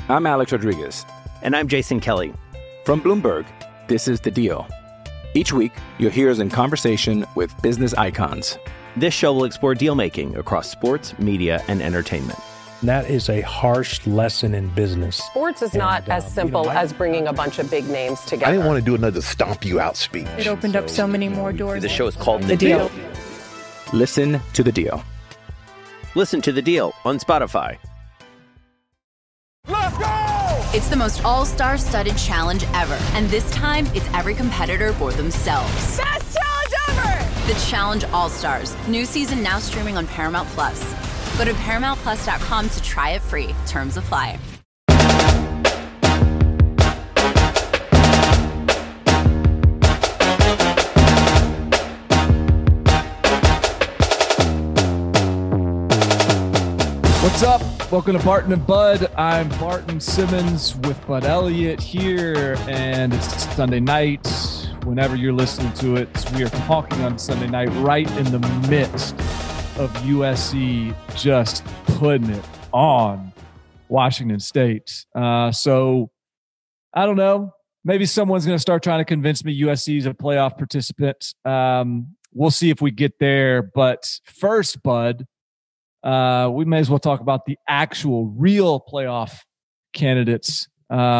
I'm Alex Rodriguez. And I'm Jason Kelly. From Bloomberg, this is The Deal. Each week, you'll hear us in conversation with business icons. This show will explore deal-making across sports, media, and entertainment. That is a harsh lesson in business. Sports is not as simple as bringing a bunch of big names together. I didn't want to do another stomp you out speech. It opened up so many more doors. The show is called The Deal. Listen to The Deal. Listen to The Deal on Spotify. Let's go! It's the most all-star studded challenge ever. And this time, it's every competitor for themselves. Best challenge ever! The Challenge All-Stars. New season now streaming on Paramount+. Go to ParamountPlus.com to try it free. Terms apply. What's up? Welcome to Barton and Bud. I'm Barton Simmons with Bud Elliott here, and it's Sunday night. Whenever you're listening to it, we are talking on Sunday night right in the midst of USC just putting it on Washington State. So I don't know. Maybe someone's going to start trying to convince me USC is a playoff participant. We'll see if we get there. But first, Bud, we may as well talk about the actual real playoff candidates.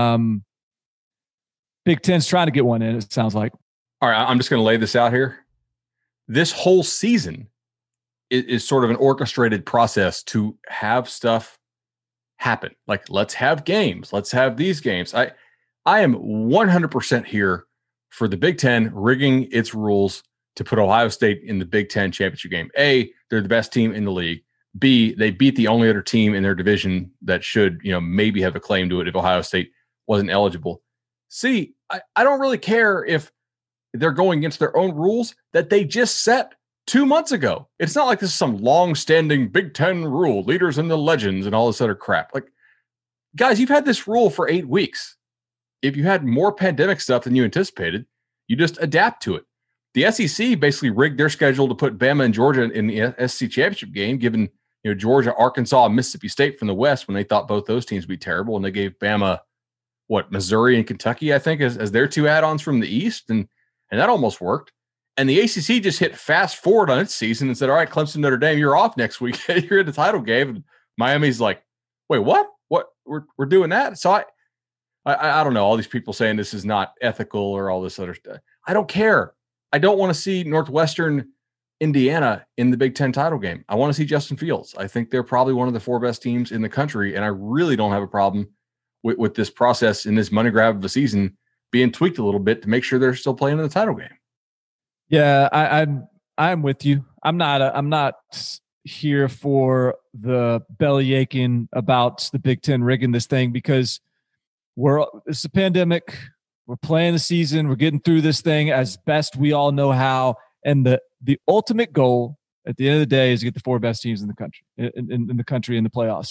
Big Ten's trying to get one in, it sounds like. All right, I'm just going to lay this out here. This whole season is sort of an orchestrated process to have stuff happen. Like, let's have games. Let's have these games. I am 100% here for the Big Ten rigging its rules to put Ohio State in the Big Ten championship game. A, they're the best team in the league. B, they beat the only other team in their division that should, maybe have a claim to it if Ohio State wasn't eligible. C, I don't really care if they're going against their own rules that they just set 2 months ago. It's not like this is some long-standing Big Ten rule, leaders and the legends and all this other crap. Like, guys, you've had this rule for 8 weeks. If you had more pandemic stuff than you anticipated, you just adapt to it. The SEC basically rigged their schedule to put Bama and Georgia in the SEC championship game, given Georgia, Arkansas, and Mississippi State from the West when they thought both those teams would be terrible, and they gave Bama Missouri and Kentucky, I think, as their two add-ons from the East, and that almost worked. And the ACC just hit fast forward on its season and said, all right, Clemson, Notre Dame, you're off next week. You're in the title game. And Miami's like, wait, what? What? We're doing that? So I don't know. All these people saying this is not ethical or all this other stuff. I don't care. I don't want to see Northwestern Indiana in the Big Ten title game. I want to see Justin Fields. I think they're probably one of the 4 best teams in the country, and I really don't have a problem with this process in this money grab of a season being tweaked a little bit to make sure they're still playing in the title game. Yeah, I'm with you. I'm not here for the belly aching about the Big Ten rigging this thing because it's a pandemic. We're playing the season. We're getting through this thing as best we all know how. And the ultimate goal at the end of the day is to get the 4 best teams in the country, in the country in the playoffs.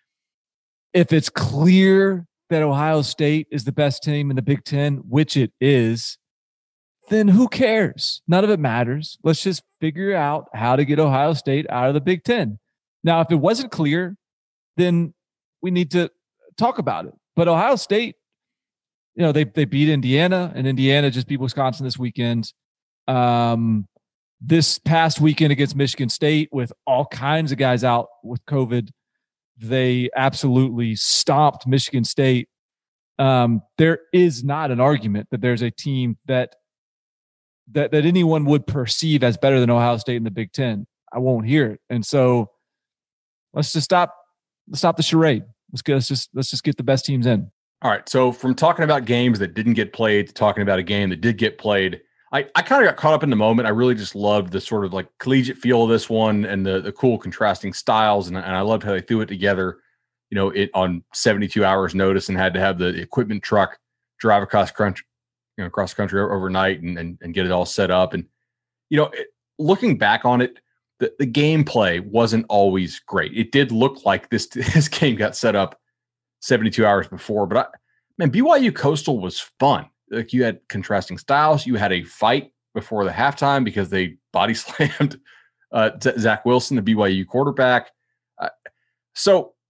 If it's clear that Ohio State is the best team in the Big Ten, which it is, then who cares? None of it matters. Let's just figure out how to get Ohio State out of the Big Ten. Now, if it wasn't clear, then we need to talk about it. But Ohio State, they beat Indiana, and Indiana just beat Wisconsin this weekend. This past weekend against Michigan State with all kinds of guys out with COVID, they absolutely stomped Michigan State. There is not an argument that there's a team that anyone would perceive as better than Ohio State in the Big Ten. I won't hear it. And so let's just stop the charade. Let's just get the best teams in. All right. So from talking about games that didn't get played to talking about a game that did get played, I kind of got caught up in the moment. I really just loved the sort of like collegiate feel of this one and the cool contrasting styles. And I loved how they threw it together, it on 72 hours notice and had to have the equipment truck drive across country overnight and get it all set up. And, looking back on it, the gameplay wasn't always great. It did look like this game got set up 72 hours before, but BYU Coastal was fun. Like, you had contrasting styles. You had a fight before the halftime because they body slammed Zach Wilson, the BYU quarterback. So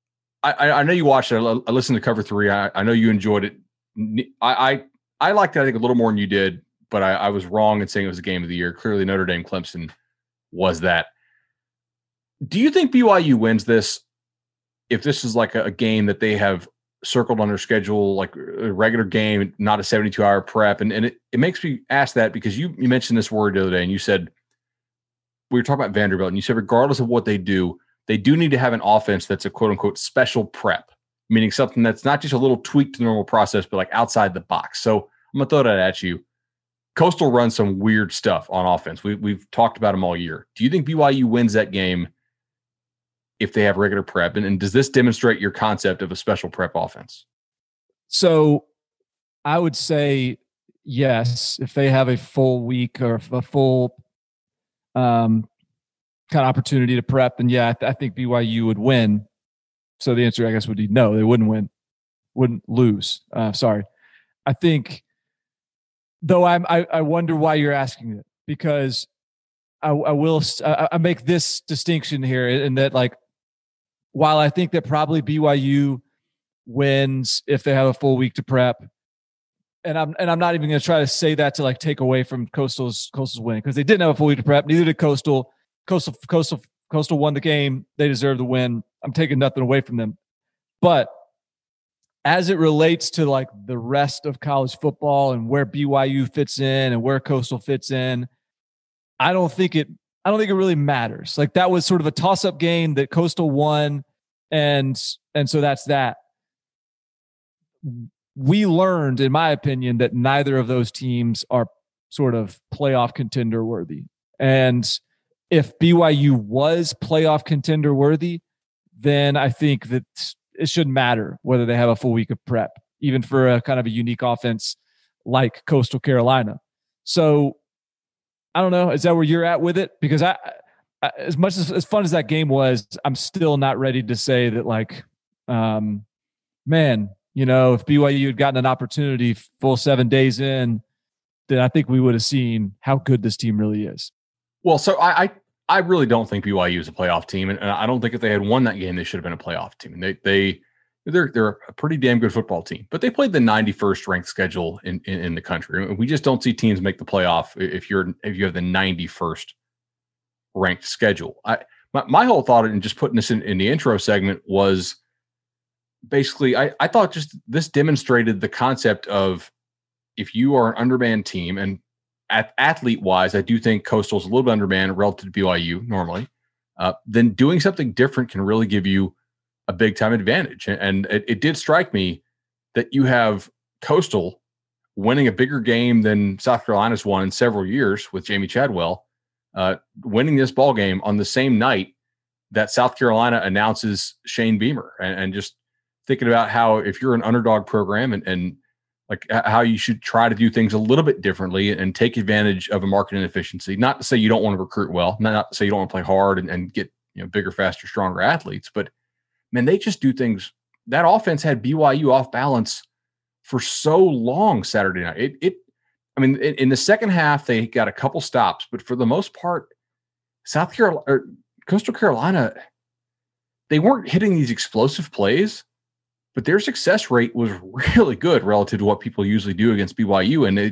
I know you watched it. I listened to Cover 3. I know you enjoyed it. I liked it, I think, a little more than you did, but I was wrong in saying it was a game of the year. Clearly, Notre Dame Clemson was that. Do you think BYU wins this if this is like a game that they have circled on their schedule, like a regular game, not a 72-hour prep? And it makes me ask that because you mentioned this word the other day, and you said, we were talking about Vanderbilt, and you said regardless of what they do need to have an offense that's a quote-unquote special prep, meaning something that's not just a little tweak to the normal process, but like outside the box. So I'm going to throw that at you. Coastal runs some weird stuff on offense. We've talked about them all year. Do you think BYU wins that game if they have regular prep? And does this demonstrate your concept of a special prep offense? So I would say yes, if they have a full week or a full kind of opportunity to prep, and yeah, I think BYU would win. So the answer, I guess, would be no, they wouldn't win, wouldn't lose. Sorry. I think, though, I wonder why you're asking it, because I make this distinction here in that, like, while I think that probably BYU wins if they have a full week to prep, and I'm not even going to try to say that to like take away from Coastal's win, because they didn't have a full week to prep. Neither did Coastal. Coastal won the game. They deserve the win. I'm taking nothing away from them. But as it relates to like the rest of college football and where BYU fits in and where Coastal fits in, I don't think it really matters. Like, that was sort of a toss-up game that Coastal won, and so that's that. We learned, in my opinion, that neither of those teams are sort of playoff contender worthy. And if BYU was playoff contender worthy, then I think that it shouldn't matter whether they have a full week of prep, even for a kind of a unique offense like Coastal Carolina. So I don't know. Is that where you're at with it? Because I as much as fun as that game was, I'm still not ready to say that, like, man, you know, if BYU had gotten an opportunity full 7 days in, then I think we would have seen how good this team really is. Well, so I really don't think BYU is a playoff team, and I don't think if they had won that game, they should have been a playoff team. And they're a pretty damn good football team, but they played the 91st ranked schedule in the country. We just don't see teams make the playoff if you have the 91st ranked schedule. My whole thought in just putting this in the intro segment was basically I thought just this demonstrated the concept of, if you are an undermanned team, and athlete-wise, I do think Coastal's a little bit undermanned relative to BYU normally, then doing something different can really give you a big-time advantage. And it did strike me that you have Coastal winning a bigger game than South Carolina's won in several years with Jamie Chadwell, winning this ball game on the same night that South Carolina announces Shane Beamer, and just thinking about how, if you're an underdog program and like how you should try to do things a little bit differently and take advantage of a market inefficiency. Not to say you don't want to recruit well, not to say you don't want to play hard and get, you know, bigger, faster, stronger athletes, but man, they just do things. That offense had BYU off balance for so long Saturday night. I mean, in the second half, they got a couple stops, but for the most part, Coastal Carolina, they weren't hitting these explosive plays, but their success rate was really good relative to what people usually do against BYU. And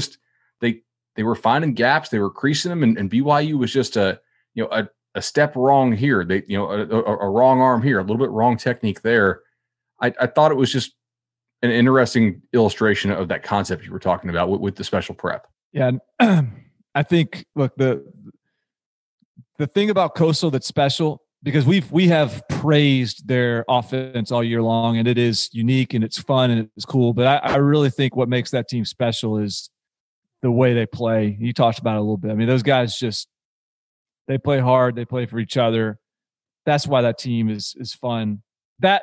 they were finding gaps, they were creasing them, and BYU was just a step wrong here. A wrong arm here, a little bit wrong technique there. I thought it was just an interesting illustration of that concept you were talking about with the special prep. Yeah, I think, look, the thing about Coastal that's special, because we have praised their offense all year long, and it is unique and it's fun and it's cool. But I really think what makes that team special is the way they play. You talked about it a little bit. I mean, those guys they play hard. They play for each other. That's why that team is fun. They're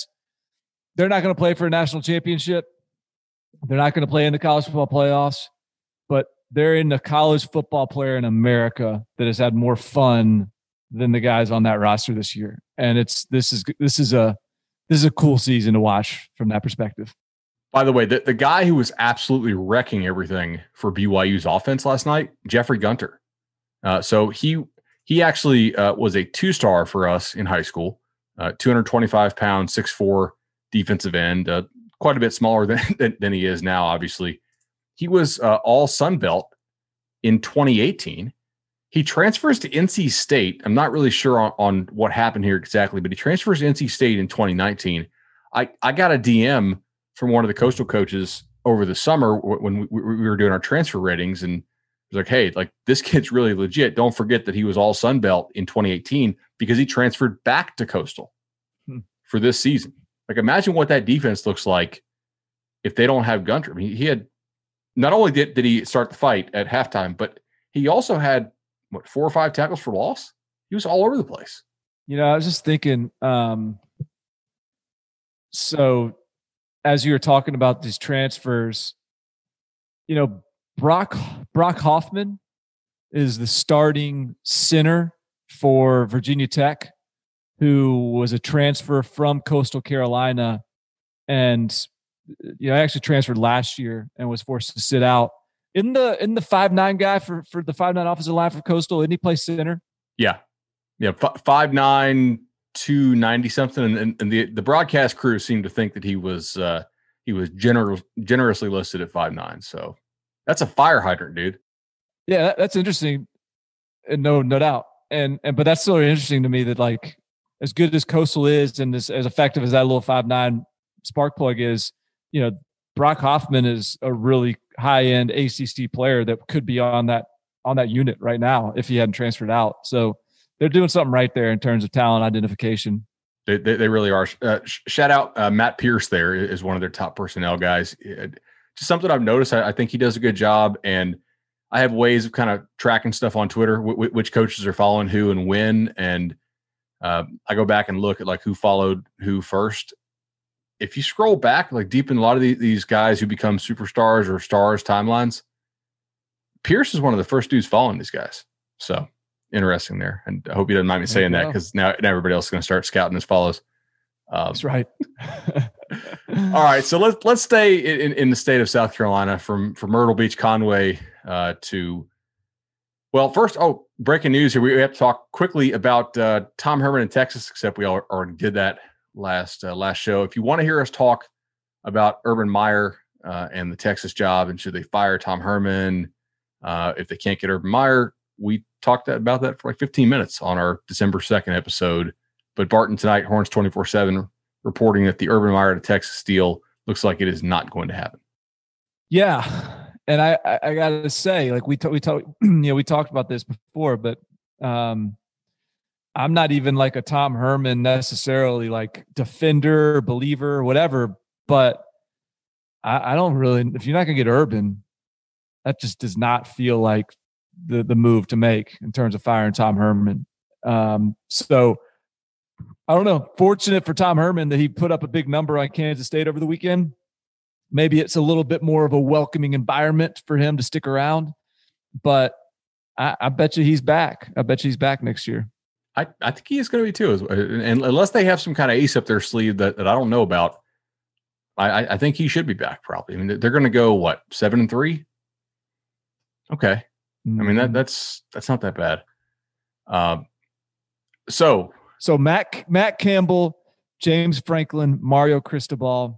not going to play for a national championship. They're not going to play in the college football playoffs, but they're in the college football player in America that has had more fun than the guys on that roster this year. And this is a cool season to watch from that perspective. By the way, the guy who was absolutely wrecking everything for BYU's offense last night, Jeffrey Gunter. So he actually was a 2-star for us in high school. 225 pounds, 6'4" defensive end, quite a bit smaller than he is now, obviously. He was all Sun Belt in 2018. He transfers to NC State. I'm not really sure on what happened here exactly, but he transfers to NC State in 2019. I got a DM from one of the Coastal coaches over the summer when we were doing our transfer ratings, and it was like, hey, like, this kid's really legit. Don't forget that he was all Sun Belt in 2018 because he transferred back to Coastal for this season. Like, imagine what that defense looks like if they don't have Gunter. I mean, he had, not only did he start the fight at halftime, but he also had 4 or 5 tackles for loss. He was all over the place. You know, I was just thinking, so as you were talking about these transfers, you know, Brock Hoffman is the starting center for Virginia Tech, who was a transfer from Coastal Carolina, and actually transferred last year and was forced to sit out. In the 5'9" guy for the 5'9" offensive line for Coastal, didn't he play center? Yeah, 5'9", 290 something, and the broadcast crew seemed to think that he was generously listed at 5'9". So that's a fire hydrant, dude. Yeah, that's interesting, and no doubt. But that's still interesting to me that, like, as good as Coastal is and as effective as that little 5'9" spark plug is, you know, Brock Hoffman is a really high-end ACC player that could be on that unit right now if he hadn't transferred out. So they're doing something right there in terms of talent identification. They really are. Shout out Matt Pierce there is one of their top personnel guys. Just something I've noticed. I think he does a good job, and I have ways of kind of tracking stuff on Twitter, which coaches are following who and when, and I go back and look at like who followed who first. If you scroll back, like deep in a lot of these guys who become superstars or stars timelines, Pierce is one of the first dudes following these guys. So interesting there. And I hope he doesn't mind me saying that, because now everybody else is going to start scouting his follows. That's right. All right. So let's stay in the state of South Carolina from Myrtle Beach, Conway to, well, first, breaking news here. We have to talk quickly about Tom Herman in Texas, except we already did that last show. If you want to hear us talk about Urban Meyer and the Texas job and should they fire Tom Herman if they can't get Urban Meyer, we talked about that for like 15 minutes on our December 2nd episode. But Barton tonight, Horns 24/7, reporting that the Urban Meyer to Texas deal looks like it is not going to happen. Yeah, and I got to say, like we talked about this before, but I'm not even like a Tom Herman necessarily like defender, believer, whatever. But I don't really. If you're not going to get Urban, that just does not feel like the move to make in terms of firing Tom Herman. So I don't know. Fortunate for Tom Herman that he put up a big number on Kansas State over the weekend. Maybe it's a little bit more of a welcoming environment for him to stick around. But I bet you he's back. I bet you he's back next year. I think he is going to be too. And unless they have some kind of ace up their sleeve that I don't know about, I think he should be back probably. I mean, they're going to go, what, 7-3? Okay. Mm-hmm. I mean, that's not that bad. So Matt Campbell, James Franklin, Mario Cristobal,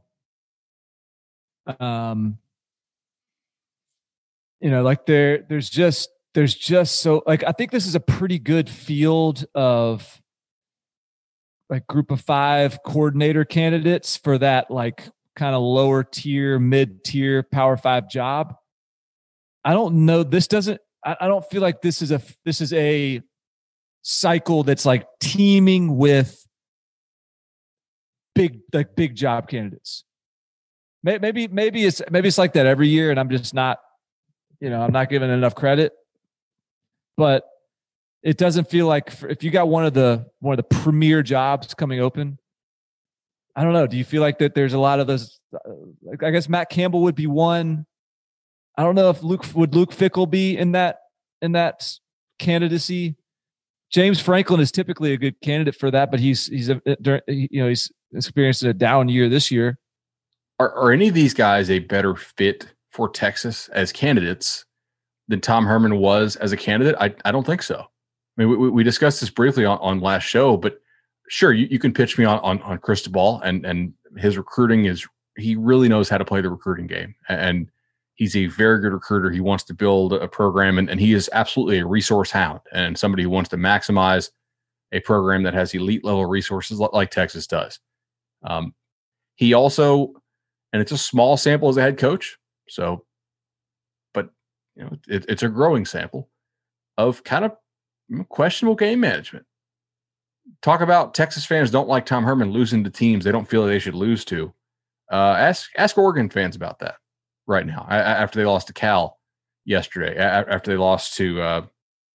like there's just so, like, I think this is a pretty good field of like group of 5 coordinator candidates for that, like, kind of lower tier, mid tier Power 5 job. I don't know. I don't feel like this is a cycle that's like teeming with big job candidates. Maybe it's like that every year, and I'm just not, I'm not giving enough credit. But it doesn't feel like if you got one of the premier jobs coming open, I don't know. Do you feel like that there's a lot of those? I guess Matt Campbell would be one. I don't know if Luke Fickell be in that candidacy. James Franklin is typically a good candidate for that, but he's experienced a down year this year. Are any of these guys a better fit for Texas as candidates than Tom Herman was as a candidate? I don't think so. I mean, we discussed this briefly on last show, but sure, you can pitch me on Cristobal and his recruiting he really knows how to play the recruiting game, and he's a very good recruiter. He wants to build a program, and he is absolutely a resource hound and somebody who wants to maximize a program that has elite level resources like Texas does. He also, and it's a small sample as a head coach, so, but it's a growing sample of kind of questionable game management. Talk about Texas fans don't like Tom Herman losing to teams they don't feel they should lose to. Ask Oregon fans about that right now after they lost to Cal yesterday, after they lost to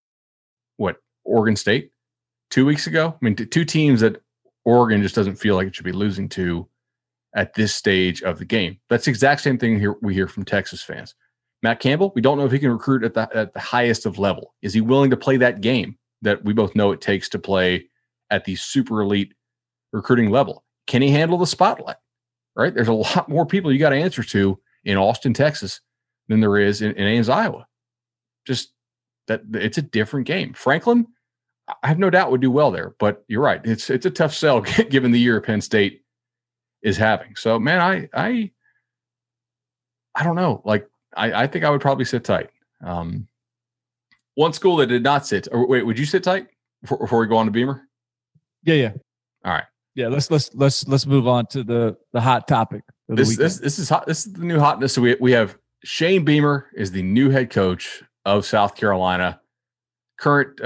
Oregon State 2 weeks ago. I mean, two teams that Oregon just doesn't feel like it should be losing to at this stage of the game. That's the exact same thing we hear from Texas fans. Matt Campbell, we don't know if he can recruit at the highest of level. Is he willing to play that game that we both know it takes to play at the super elite recruiting level? Can he handle the spotlight? Right? There's a lot more people you got to answer to in Austin, Texas than there is in Ames, Iowa. Just that it's a different game. Franklin, I have no doubt would do well there, but you're right. It's a tough sell given the year Penn State is having. So, man, I don't know. Like, I think I would probably sit tight. One school that did not sit. Or wait, would you sit tight before we go on to Beamer? Yeah. All right. Yeah, let's move on to the hot topic. This is hot. This is the new hotness. So we have Shane Beamer is the new head coach of South Carolina. Current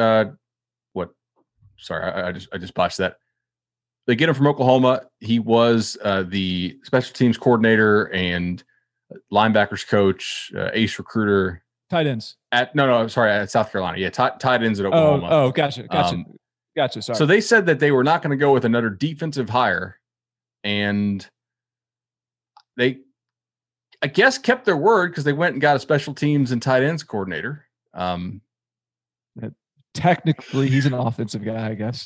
Sorry, I just botched that. They get him from Oklahoma. He was the special teams coordinator and linebackers coach, ace recruiter. Tight ends. At South Carolina. Yeah, tight ends at Oklahoma. Oh, gotcha. Sorry. So they said that they were not going to go with another defensive hire, and they, I guess, kept their word because they went and got a special teams and tight ends coordinator. Technically, he's an offensive guy, I guess.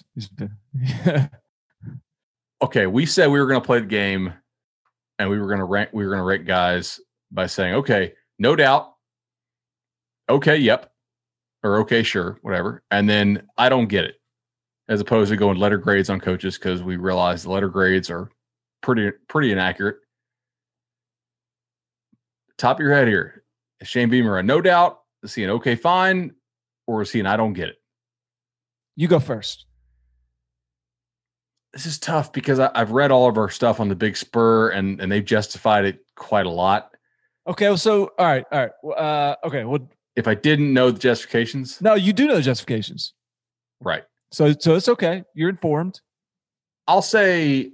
Okay, we said we were going to play the game, and we were going to rank guys by saying, okay, no doubt, okay, yep, or okay, sure, whatever, and then I don't get it, as opposed to going letter grades on coaches because we realize the letter grades are pretty inaccurate. Top of your head here, is Shane Beamer a no doubt? Is he an okay, fine? Or is he an I don't get it? You go first. This is tough because I've read all of our stuff on the Big Spur and they've justified it quite a lot. Okay, well, so all right. Okay, well, if I didn't know the justifications, no, you do know the justifications, right? So it's okay. You're informed. I'll say,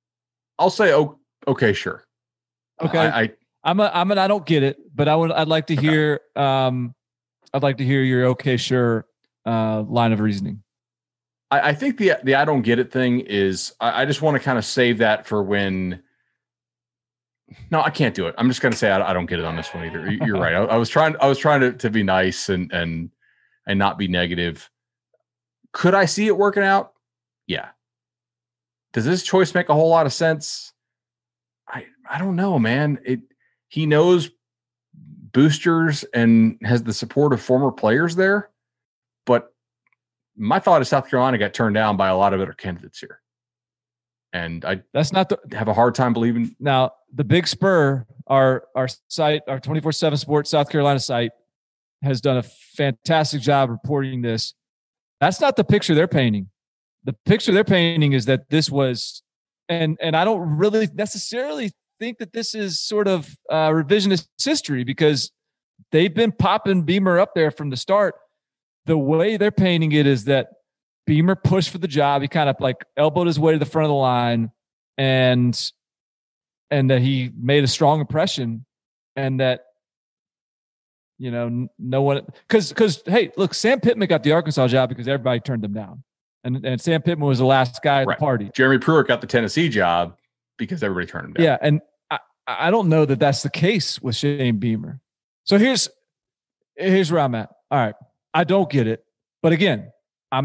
okay, sure. Okay, I don't get it, but I'd like to hear. I'd like to hear your okay, sure line of reasoning. I think the I don't get it thing is I just want to kind of save that for when. No, I can't do it. I'm just going to say I don't get it on this one either. You're right. I was trying to be nice and not be negative. Could I see it working out? Yeah. Does this choice make a whole lot of sense? I don't know, man. He knows boosters and has the support of former players there. But my thought is South Carolina got turned down by a lot of other candidates here. And that's not have a hard time believing. Now, the Big Spur, our site, our 24/7 Sports South Carolina site, has done a fantastic job reporting this. That's not the picture they're painting. The picture they're painting is that this was, and I don't really necessarily think that this is sort of revisionist history because they've been popping Beamer up there from the start. The way they're painting it is that Beamer pushed for the job. He kind of like elbowed his way to the front of the line and that he made a strong impression and that, you know, no one, because hey, look, Sam Pittman got the Arkansas job because everybody turned him down. And Sam Pittman was the last guy at the party. Jeremy Pruitt got the Tennessee job because everybody turned him down. Yeah. And I don't know that that's the case with Shane Beamer. So here's where I'm at. All right. I don't get it. But again, I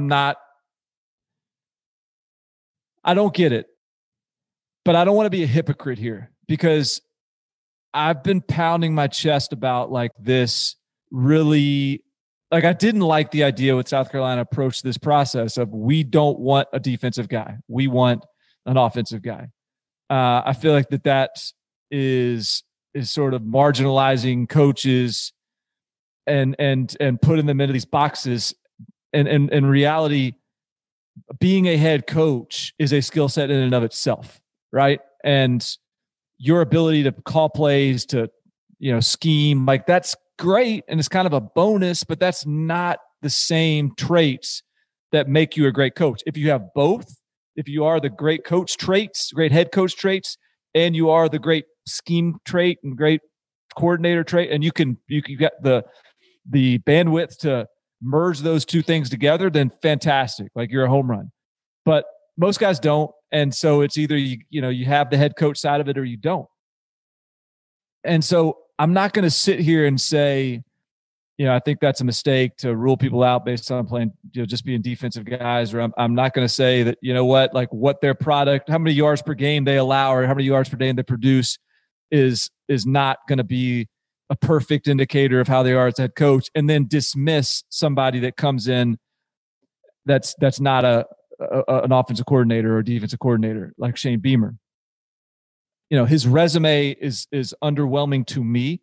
don't get it. But I don't want to be a hypocrite here because I've been pounding my chest about like this really like I didn't like the idea with South Carolina approach this process of we don't want a defensive guy. We want an offensive guy. I feel like that is sort of marginalizing coaches and putting them into these boxes. And in reality, being a head coach is a skill set in and of itself, right? And your ability to call plays, to, scheme, like that's great. And it's kind of a bonus, but that's not the same traits that make you a great coach. If you have both, if you are the great coach traits, great head coach traits, and you are the great scheme trait and great coordinator trait, and you get the bandwidth to merge those two things together, then fantastic. Like you're a home run. But most guys don't. And so it's either you have the head coach side of it or you don't. And so I'm not going to sit here and say, I think that's a mistake to rule people out based on playing, just being defensive guys. Or I'm not going to say that, what their product, how many yards per game they allow or how many yards per game they produce is not going to be a perfect indicator of how they are as head coach, and then dismiss somebody that comes in that's not an offensive coordinator or defensive coordinator like Shane Beamer. His resume is underwhelming to me,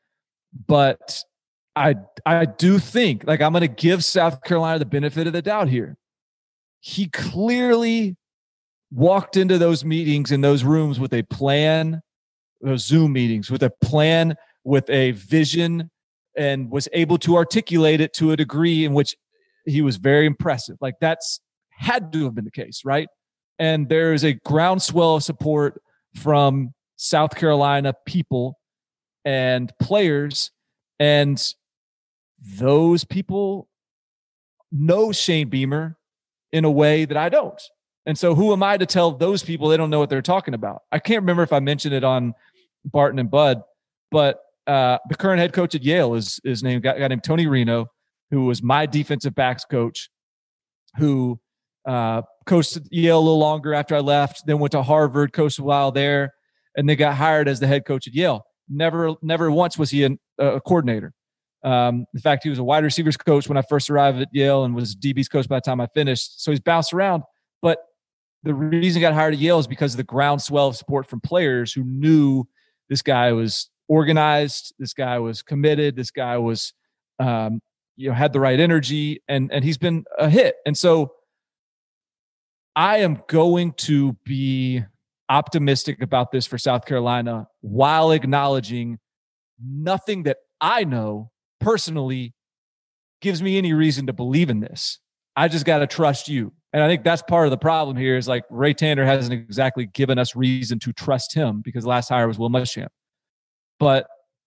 but I do think, like, I'm going to give South Carolina the benefit of the doubt here. He clearly walked into those meetings in those rooms with a plan, those Zoom meetings with a plan, with a vision, and was able to articulate it to a degree in which he was very impressive. Like that's had to have been the case, right? And there is a groundswell of support from South Carolina people and players, and those people know Shane Beamer in a way that I don't. And so who am I to tell those people they don't know what they're talking about? I can't remember if I mentioned it on Barton and Bud, but the current head coach at Yale is named a guy named Tony Reno, who was my defensive backs coach, who coached at Yale a little longer after I left, then went to Harvard, coached a while there, and then got hired as the head coach at Yale. Never once was he a coordinator. In fact, he was a wide receivers coach when I first arrived at Yale and was DB's coach by the time I finished. So he's bounced around. But the reason he got hired at Yale is because of the groundswell of support from players who knew this guy was organized, this guy was committed, this guy was, had the right energy, and he's been a hit. And so I am going to be optimistic about this for South Carolina while acknowledging nothing that I know personally gives me any reason to believe in this. I just got to trust you. And I think that's part of the problem here is like Ray Tanner hasn't exactly given us reason to trust him because the last hire was Will Muschamp. But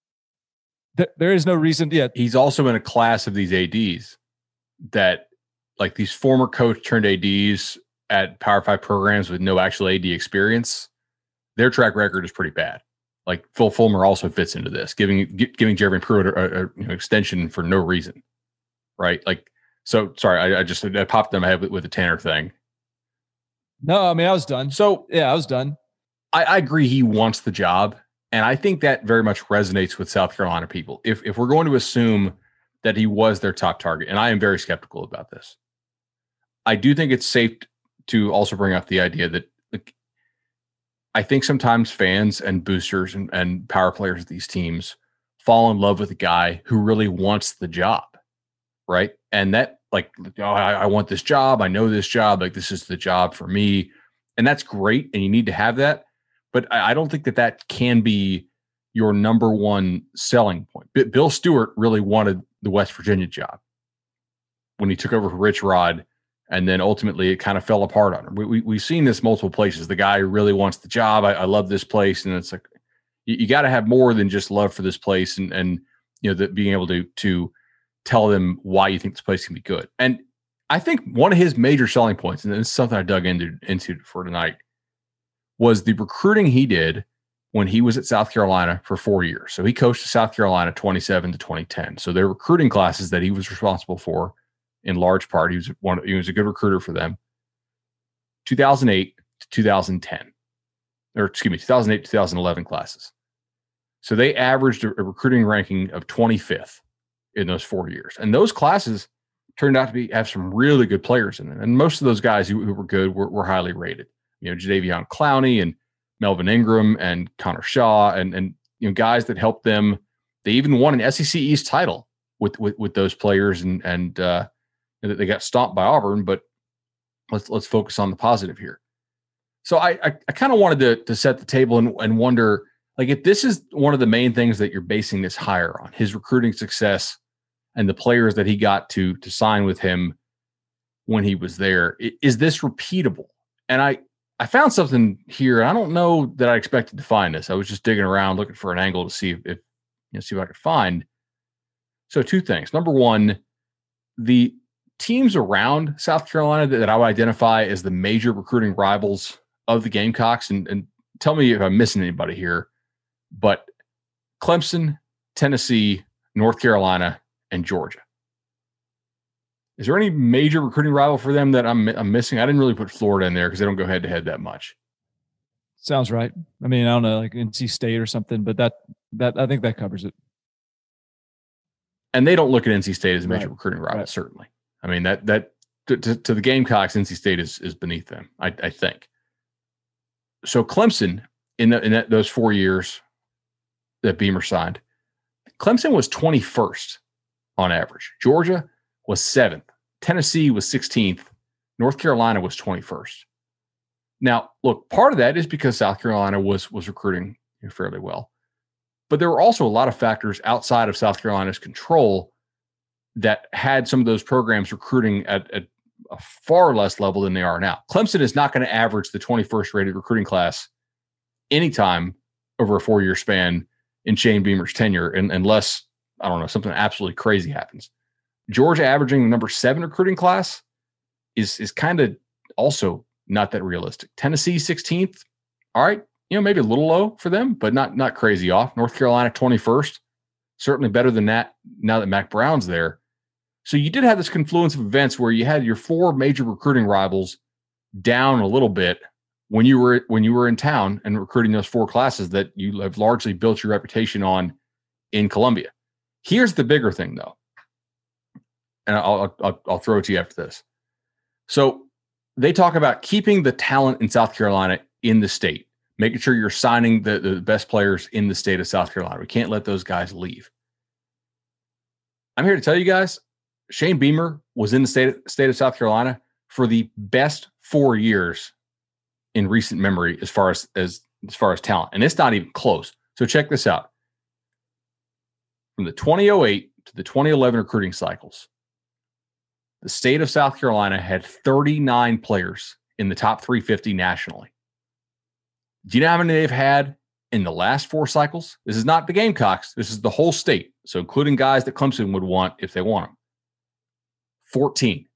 there is no reason yet. He's also in a class of these ADs that, like, these former coach turned ADs at Power 5 programs with no actual AD experience. Their track record is pretty bad. Like Phil Fulmer also fits into this, giving Jeremy Pruitt an extension for no reason, right? Like, so sorry, I popped in my head with the Tanner thing. No, I mean I was done. So yeah, I was done. I agree he wants the job. And I think that very much resonates with South Carolina people. If we're going to assume that he was their top target, and I am very skeptical about this, I do think it's safe to also bring up the idea that, like, I think sometimes fans and boosters and power players of these teams fall in love with a guy who really wants the job, right? And that, like, oh, I want this job. I know this job. Like, this is the job for me. And that's great, and you need to have that. But I don't think that can be your number one selling point. Bill Stewart really wanted the West Virginia job when he took over for Rich Rod, and then ultimately it kind of fell apart on him. We've seen this multiple places. The guy who really wants the job. I love this place, and it's like you got to have more than just love for this place, and being able to tell them why you think this place can be good. And I think one of his major selling points, and this is something I dug into for tonight, was the recruiting he did when he was at South Carolina for 4 years. So he coached South Carolina 2007 to 2010. So their recruiting classes that he was responsible for, in large part, he was a good recruiter for them. 2008 to 2010, or excuse me, 2008 to 2011 classes. So they averaged a recruiting ranking of 25th in those 4 years. And those classes turned out to have some really good players in them. And most of those guys who were good were highly rated. Jadeveon Clowney and Melvin Ingram and Connor Shaw and guys that helped them. They even won an SEC East title with those players and they got stomped by Auburn, but let's focus on the positive here. So I kind of wanted to set the table and wonder, like, if this is one of the main things that you're basing this hire on, his recruiting success and the players that he got to sign with him when he was there, is this repeatable? And I found something here. I don't know that I expected to find this. I was just digging around looking for an angle to see if I could find. So 2 things. Number one, the teams around South Carolina that I would identify as the major recruiting rivals of the Gamecocks, and tell me if I'm missing anybody here, but Clemson, Tennessee, North Carolina, and Georgia. Is there any major recruiting rival for them that I'm missing? I didn't really put Florida in there because they don't go head to head that much. Sounds right. I mean, I don't know, like NC State or something, but that I think that covers it. And they don't look at NC State as a major recruiting rival, certainly. I mean, that to the Gamecocks, NC State is beneath them, I think. So Clemson in those 4 years that Beamer signed, Clemson was 21st on average. Georgia was 7th. Tennessee was 16th. North Carolina was 21st. Now, look, part of that is because South Carolina was recruiting fairly well. But there were also a lot of factors outside of South Carolina's control that had some of those programs recruiting at a far less level than they are now. Clemson is not going to average the 21st rated recruiting class anytime over a 4-year span in Shane Beamer's tenure, unless, I don't know, something absolutely crazy happens. Georgia averaging the number 7 recruiting class is kind of also not that realistic. Tennessee 16th, all right, maybe a little low for them, but not crazy off. North Carolina 21st, certainly better than that now that Mac Brown's there. So you did have this confluence of events where you had your 4 major recruiting rivals down a little bit when you were in town and recruiting those 4 classes that you have largely built your reputation on in Columbia. Here's the bigger thing, though, and I'll throw it to you after this. So they talk about keeping the talent in South Carolina in the state, making sure you're signing the best players in the state of South Carolina. We can't let those guys leave. I'm here to tell you guys, Shane Beamer was in the state of South Carolina for the best 4 years in recent memory as far as talent, and it's not even close. So check this out. From the 2008 to the 2011 recruiting cycles, the state of South Carolina had 39 players in the top 350 nationally. Do you know how many they've had in the last 4 cycles? This is not the Gamecocks. This is the whole state. So including guys that Clemson would want if they want them. 14.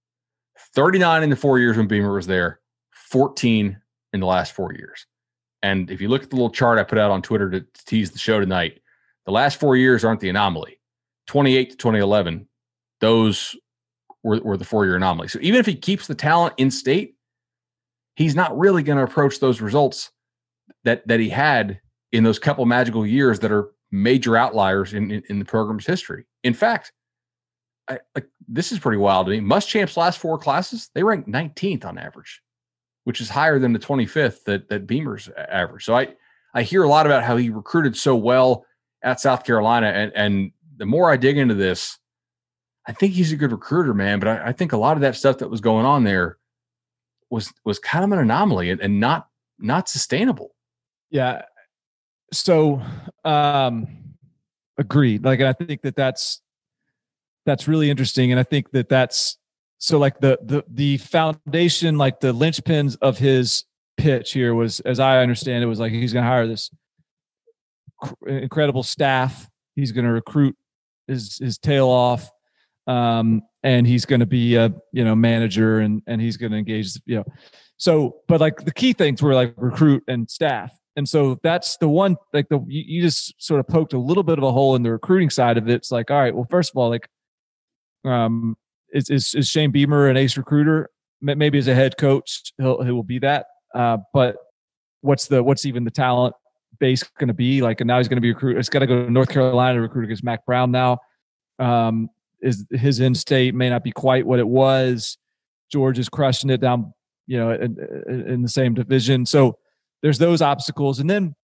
39 in the 4 years when Beamer was there. 14 in the last 4 years. And if you look at the little chart I put out on Twitter to tease the show tonight, the last 4 years aren't the anomaly. 28 to 2011, those were the 4-year anomaly. So even if he keeps the talent in state, he's not really going to approach those results that he had in those couple magical years that are major outliers in the program's history. In fact, this is pretty wild to me. Muschamp's last 4 classes, they ranked 19th on average, which is higher than the 25th that Beamer's average. So I hear a lot about how he recruited so well at South Carolina, and the more I dig into this, I think he's a good recruiter, man. But I think a lot of that stuff that was going on there was kind of an anomaly and not sustainable. Yeah. So agreed. Like, I think that's really interesting. And I think that's so, like, the foundation, like the linchpins of his pitch here was, as I understand it, was like, he's going to hire this incredible staff. He's going to recruit his tail off. And he's going to be a, manager and he's going to engage, so, but like the key things were like recruit and staff. And so that's the one, like you just sort of poked a little bit of a hole in the recruiting side of it. It's like, all right, well, first of all, like, is Shane Beamer an ace recruiter? Maybe as a head coach, he will be that. But what's even the talent base going to be like? And now he's going to be recruit. It's got to go to North Carolina to recruit against Mac Brown now. His in-state may not be quite what it was. George is crushing it down, in the same division. So there's those obstacles. And then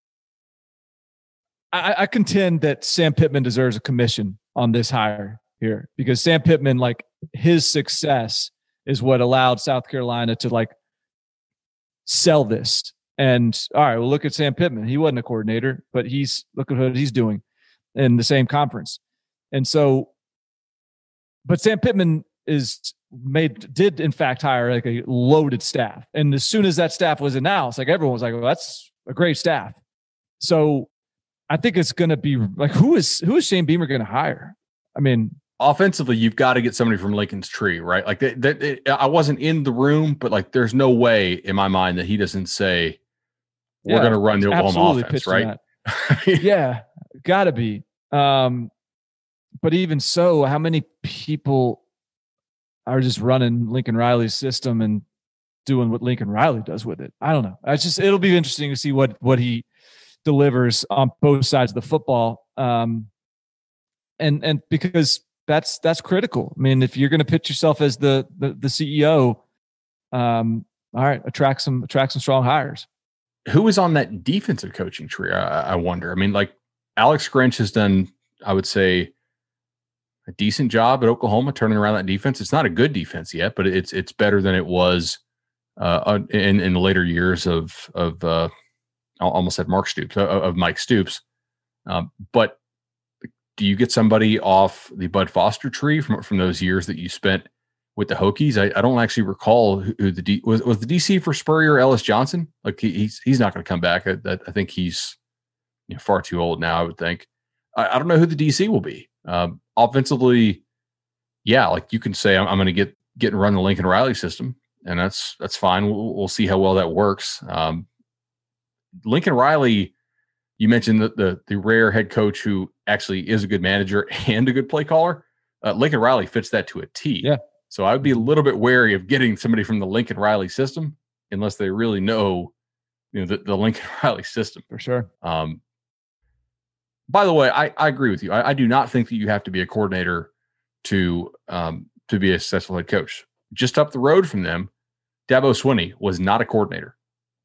I contend that Sam Pittman deserves a commission on this hire here, because Sam Pittman, like, his success is what allowed South Carolina to, like, sell this. And all right, well, look at Sam Pittman. He wasn't a coordinator, but look at what he's doing in the same conference. And so, but Sam Pittman did in fact hire like a loaded staff. And as soon as that staff was announced, like, everyone was like, well, that's a great staff. So I think it's going to be like, who is Shane Beamer going to hire? I mean, offensively, you've got to get somebody from Lincoln's Tree, right? Like I wasn't in the room, but like, there's no way in my mind that he doesn't say, we're going to run the Oklahoma offense, right? Yeah, got to be. But even so, how many people are just running Lincoln Riley's system and doing what Lincoln Riley does with it? I don't know. It'll be interesting to see what he delivers on both sides of the football. And because that's critical. I mean, if you're going to pitch yourself as the CEO, all right, attract some strong hires. Who is on that defensive coaching tree? I wonder. I mean, like, Alex Grinch has done, I would say, a decent job at Oklahoma turning around that defense. It's not a good defense yet, but it's better than it was in the later years of I almost said Mark Stoops, of Mike Stoops. But do you get somebody off the Bud Foster tree from those years that you spent with the Hokies? I don't actually recall who was the DC for Spurrier, Ellis Johnson. Like, he's not going to come back. I think he's far too old now, I would think. I don't know who the DC will be. Offensively, yeah, like, you can say I'm going to get and run the Lincoln Riley system, and that's fine. We'll see how well that works. Lincoln Riley, you mentioned the rare head coach who actually is a good manager and a good play caller. Lincoln Riley fits that to a T. Yeah. So I would be a little bit wary of getting somebody from the Lincoln Riley system unless they really know, the Lincoln Riley system. For sure. By the way, I agree with you. I do not think that you have to be a coordinator to be a successful head coach. Just up the road from them, Dabo Swinney was not a coordinator.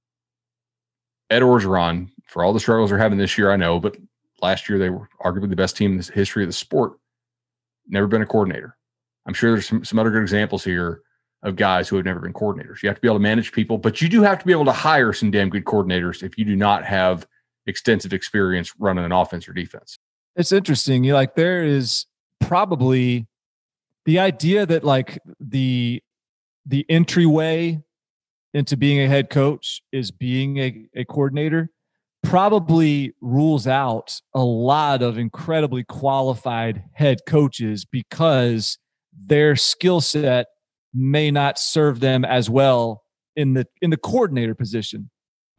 Ed Orgeron, for all the struggles they're having this year, I know, but last year they were arguably the best team in the history of the sport. Never been a coordinator. I'm sure there's some other good examples here of guys who have never been coordinators. You have to be able to manage people, but you do have to be able to hire some damn good coordinators if you do not have extensive experience running an offense or defense. It's interesting. There is probably the idea that, like, the entryway into being a head coach is being a coordinator probably rules out a lot of incredibly qualified head coaches because their skill set may not serve them as well in the coordinator position.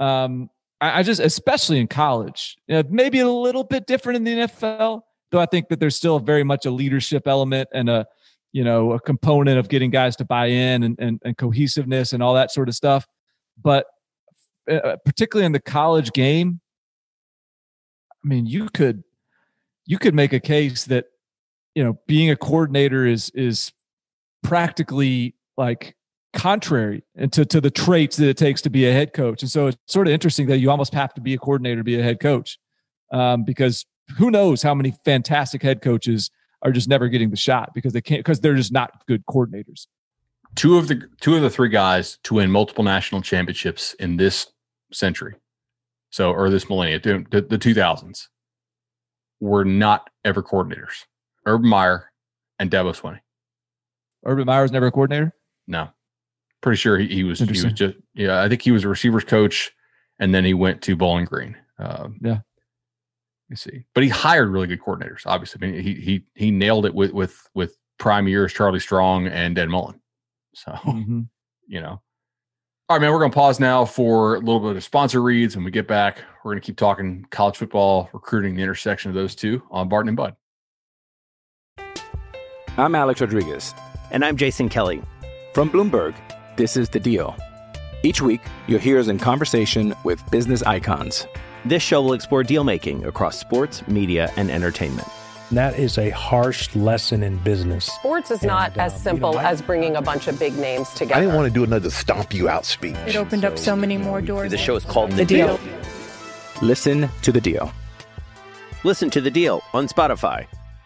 I just, especially in college, maybe a little bit different in the NFL, though I think that there's still very much a leadership element and a component of getting guys to buy in and cohesiveness and all that sort of stuff. But particularly in the college game, I mean, you could make a case that, being a coordinator is practically like contrary to the traits that it takes to be a head coach. And so it's sort of interesting that you almost have to be a coordinator to be a head coach, because who knows how many fantastic head coaches are just never getting the shot because they're just not good coordinators. Two of the three guys to win multiple national championships in this century, or this millennium, the 2000s, were not ever coordinators. Urban Meyer and Dabo Swinney. Urban Meyer was never a coordinator? No. Pretty sure he was just, I think he was a receivers coach, and then he went to Bowling Green. Yeah. You see, but he hired really good coordinators. Obviously, I mean, he nailed it with prime years, Charlie Strong and Dan Mullen. So, All right, man, we're going to pause now for a little bit of sponsor reads. When we get back, we're going to keep talking college football, recruiting, the intersection of those two on Barton and Bud. I'm Alex Rodriguez. And I'm Jason Kelly. From Bloomberg, this is The Deal. Each week, you'll hear us in conversation with business icons. This show will explore deal-making across sports, media, and entertainment. And that is a harsh lesson in business. Sports is not as simple as bringing a bunch of big names together. I didn't want to do another stomp you out speech. It opened up so many more doors. The show is called The Deal. Listen to the deal. Listen to The Deal on Spotify.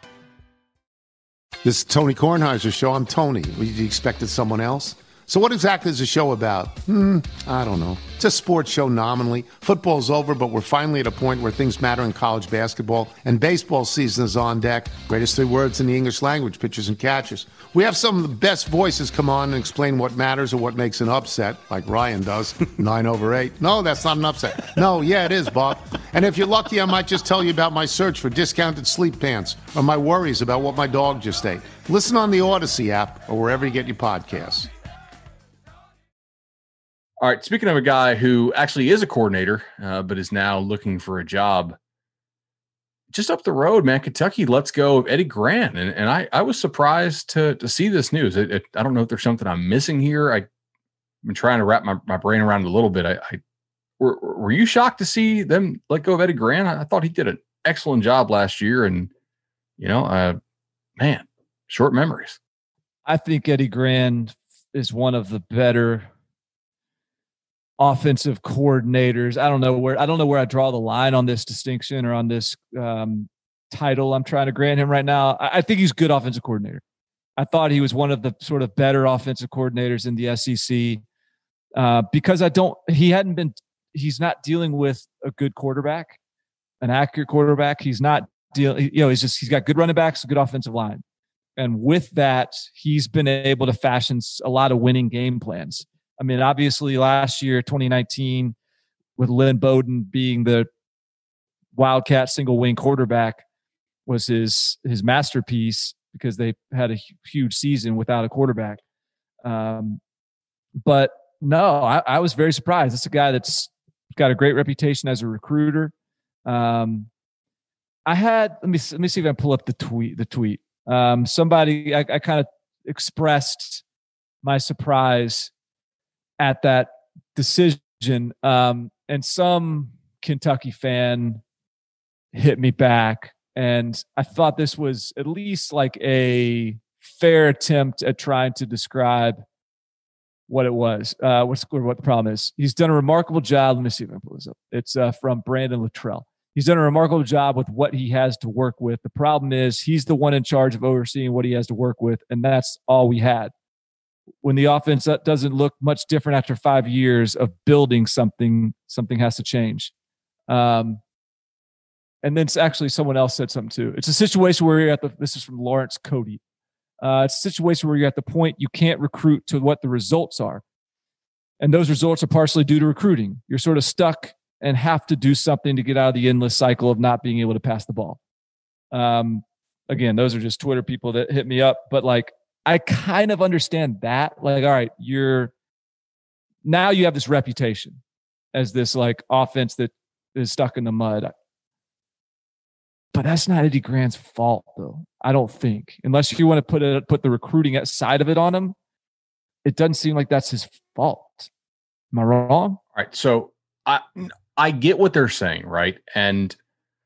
This is Tony Kornheiser's show. I'm Tony. You expected someone else? So what exactly is the show about? I don't know. It's a sports show nominally. Football's over, but we're finally at a point where things matter in college basketball, and baseball season is on deck. Greatest three words in the English language, pitchers and catchers. We have some of the best voices come on and explain what matters or what makes an upset, like Ryan does, 9/8. No, that's not an upset. No, yeah, it is, Bob. And if you're lucky, I might just tell you about my search for discounted sleep pants or my worries about what my dog just ate. Listen on the Odyssey app or wherever you get your podcasts. All right. Speaking of a guy who actually is a coordinator, but is now looking for a job, just up the road, man, Kentucky lets go of Eddie Gran. And I was surprised to see this news. I don't know if there's something I'm missing here. I've been trying to wrap my brain around it a little bit. Were you shocked to see them let go of Eddie Gran? I thought he did an excellent job last year. And, man, short memories. I think Eddie Gran is one of the better offensive coordinators. I don't know where I draw the line on this distinction or on this title I'm trying to grant him right now. I think he's a good offensive coordinator. I thought he was one of the sort of better offensive coordinators in the SEC because he's not dealing with a good quarterback, an accurate quarterback. He's not dealing, he's got good running backs, a good offensive line. And with that, he's been able to fashion a lot of winning game plans. I mean, obviously last year, 2019, with Lynn Bowden being the Wildcat single wing quarterback was his masterpiece because they had a huge season without a quarterback. But no, I was very surprised. It's a guy that's got a great reputation as a recruiter. Let me see if I can pull up the tweet. Somebody, I kind of expressed my surprise at that decision. And some Kentucky fan hit me back. And I thought this was at least like a fair attempt at trying to describe what it was, what the problem is. He's done a remarkable job. Let me see if I can pull this up. It's from Brandon Luttrell. He's done a remarkable job with what he has to work with. The problem is he's the one in charge of overseeing what he has to work with, and that's all we had. When the offense doesn't look much different after 5 years of building something has to change. And then it's actually someone else said something too. It's a situation where you're this is from Lawrence Cody. It's a situation where you're at the point you can't recruit to what the results are. And those results are partially due to recruiting. You're sort of stuck and have to do something to get out of the endless cycle of not being able to pass the ball. Again, those are just Twitter people that hit me up, but like, I kind of understand that. Like, all right, now you have this reputation as this like offense that is stuck in the mud. But that's not Eddie Gran's fault, though. I don't think, unless you want to put the recruiting side of it on him, it doesn't seem like that's his fault. Am I wrong? All right, so I get what they're saying, right? And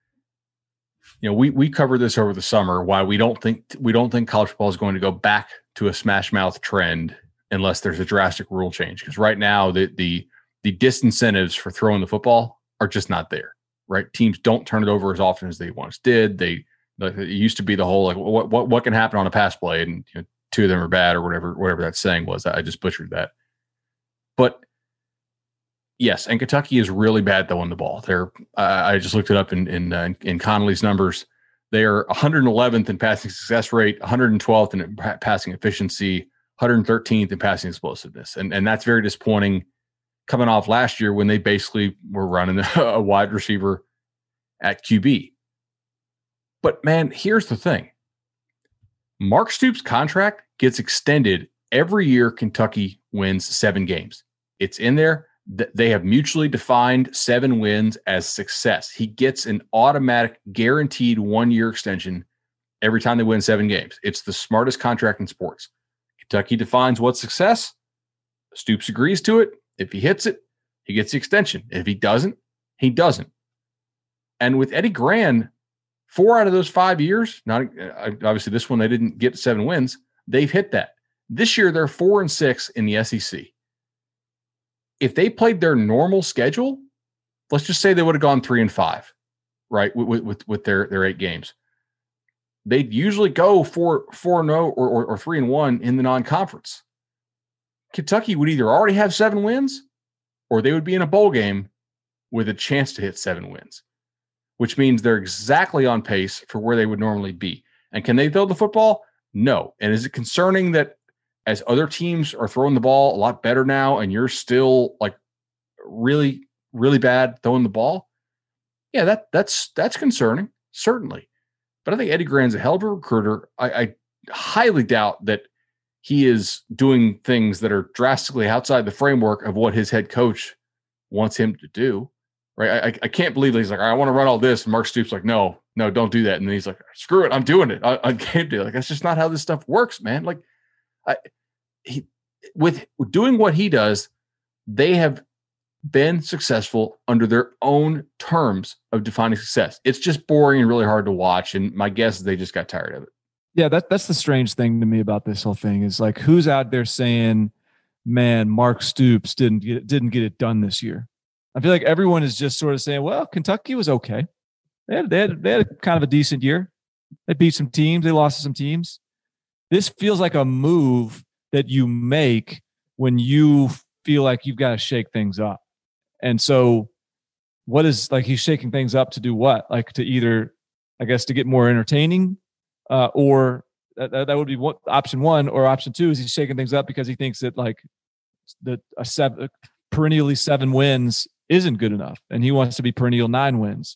we covered this over the summer. Why we don't think college football is going to go back to a smash mouth trend unless there's a drastic rule change. Because right now the disincentives for throwing the football are just not there. Right? Teams don't turn it over as often as they once did. It used to be the whole like what can happen on a pass play, and two of them are bad or whatever that saying was. I just butchered that. But yes, and Kentucky is really bad throwing the ball. I just looked it up in Connolly's numbers. They are 111th in passing success rate, 112th in passing efficiency, 113th in passing explosiveness, and that's very disappointing. Coming off last year when they basically were running a wide receiver at QB. But man, here's the thing. Mark Stoops' contract gets extended every year Kentucky wins 7 games. It's in there. They have mutually defined 7 wins as success. He gets an automatic guaranteed 1-year extension every time they win 7 games. It's the smartest contract in sports. Kentucky defines what's success. Stoops agrees to it. If he hits it, he gets the extension. If he doesn't, he doesn't. And with Eddie Gran, 4 out of those 5 years, not obviously this one, they didn't get 7 wins. They've hit that. This year, they're 4-6 in the SEC. If they played their normal schedule, let's just say they would have gone 3-5, right? With their 8 games. They'd usually go 4-0 or 3-1 in the non-conference. Kentucky would either already have 7 wins or they would be in a bowl game with a chance to hit 7 wins, which means they're exactly on pace for where they would normally be. And can they throw the football? No. And is it concerning that as other teams are throwing the ball a lot better now and you're still like really, really bad throwing the ball? Yeah, that's concerning, certainly. But I think Eddie Gran's a hell of a recruiter. I highly doubt that he is doing things that are drastically outside the framework of what his head coach wants him to do. Right? I can't believe that he's like, I want to run all this. And Mark Stoops like, no, don't do that. And then he's like, screw it, I'm doing it. I can't do it. Like, that's just not how this stuff works, man. Like, with doing what he does, they have been successful under their own terms of defining success. It's just boring and really hard to watch. And my guess is they just got tired of it. Yeah, that's the strange thing to me about this whole thing is like, who's out there saying, man, Mark Stoops didn't get it done this year. I feel like everyone is just sort of saying, well, Kentucky was okay. They had kind of a decent year. They beat some teams. They lost to some teams. This feels like a move that you make when you feel like you've got to shake things up. And so what is like, he's shaking things up to do what? Like to either, I guess, to get more entertaining or that would be option 1, or option 2 is he's shaking things up because he thinks that like perennially 7 wins isn't good enough. And he wants to be perennial 9 wins.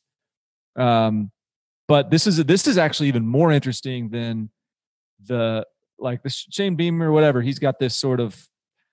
But this is actually even more interesting than the Shane Beamer or whatever. He's got this sort of,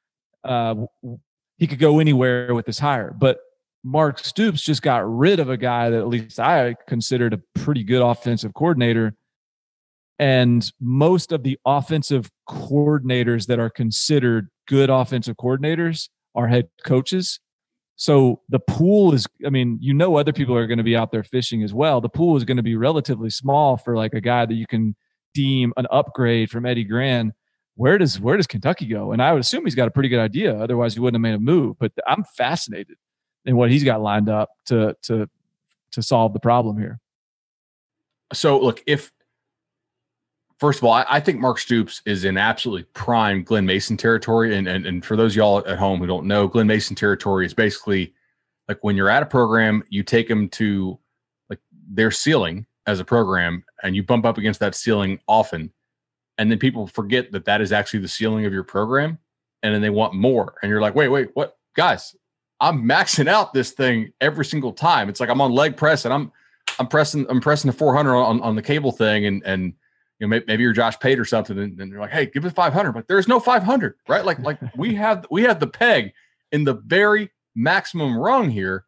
he could go anywhere with this hire, but Mark Stoops just got rid of a guy that at least I considered a pretty good offensive coordinator. And most of the offensive coordinators that are considered good offensive coordinators are head coaches. So the pool is, I mean, other people are going to be out there fishing as well. The pool is going to be relatively small for like a guy that you can deem an upgrade from Eddie Gran. Where does Kentucky go? And I would assume he's got a pretty good idea. Otherwise, he wouldn't have made a move. But I'm fascinated in what he's got lined up to solve the problem here. So look, first of all, I think Mark Stoops is in absolutely prime Glenn Mason territory. And for those of y'all at home who don't know, Glenn Mason territory is basically like when you're at a program, you take them to like their ceiling as a program and you bump up against that ceiling often. And then people forget that is actually the ceiling of your program. And then they want more. And you're like, wait, what? Guys, I'm maxing out this thing every single time. It's like I'm on leg press and I'm pressing the 400 on the cable thing. And maybe you're Josh Pate or something. And you're like, hey, give it 500. But there's no 500, right? Like we have the peg in the very maximum rung here.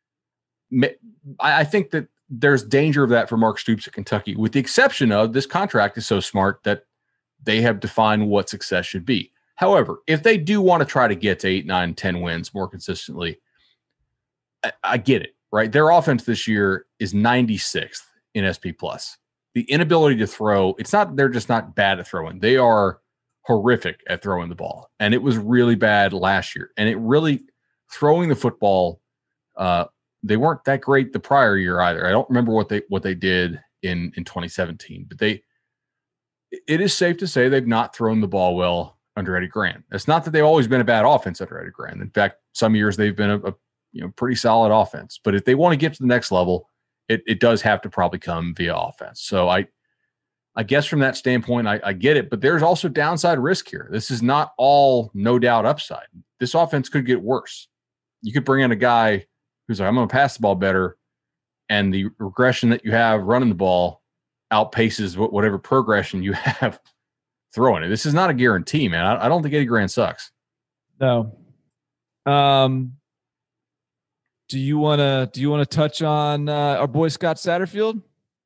I think that there's danger of that for Mark Stoops at Kentucky, with the exception of this contract is so smart that they have defined what success should be. However, if they do want to try to get to 8, 9, 10 wins more consistently, I get it, right? Their offense this year is 96th in SP+. The inability to throw, it's not, they're just not bad at throwing. They are horrific at throwing the ball. And it was really bad last year. And it really, throwing the football, they weren't that great the prior year either. I don't remember what they did in 2017, but it is safe to say they've not thrown the ball well under Eddie Gran. It's not that they've always been a bad offense under Eddie Gran. In fact, some years they've been a pretty solid offense. But if they want to get to the next level, it does have to probably come via offense. So I guess from that standpoint, I get it. But there's also downside risk here. This is not all no doubt upside. This offense could get worse. You could bring in a guy who's like, I'm going to pass the ball better, and the regression that you have running the ball outpaces whatever progression you have throwing it. This is not a guarantee, man. I don't think Eddie Gran sucks. No. Do you want to touch on our boy Scott Satterfield?